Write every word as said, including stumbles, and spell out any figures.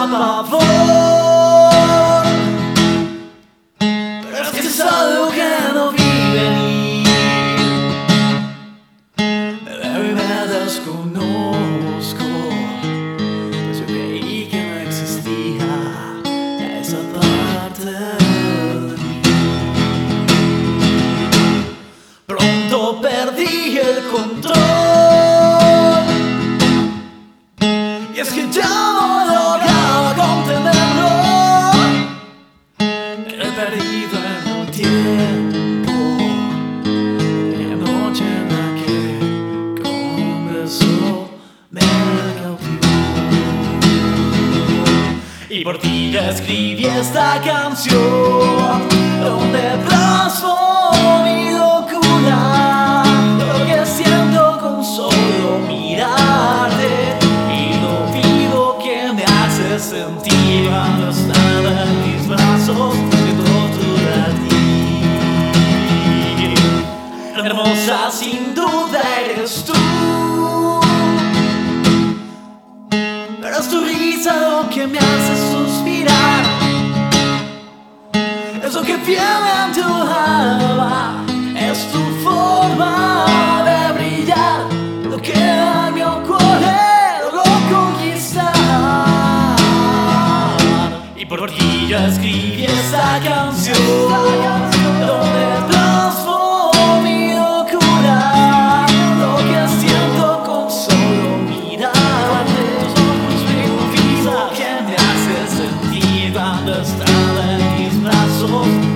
pavor. Pero es que es algo que no vi venir. Me veo y me desconozco, pues yo creí que no existía ya esa parte de mí. Pronto perdí el control, y es que ya no lograba contenerlo. Me he perdido en el tiempo, en la noche en la que con un beso me cautivó. Y por ti ya escribí esta canción, donde plasmo mi locura, lo que siento con solo mirarte, y lo vivo que me hace sentir cuando estás en mis brazos, siento tu latir. Hermosa sin duda eres tú, pero es tu risa lo que me hace suspirar. Es lo que viene en tu alma, es tu forma de brillar, lo que a mi ocurre lo conquistar. Y por ti yo escribí esta canción, donde plasmo mi locura, lo que siento con solo mirarte. Que me hace sentir cuando estás en mis brazos.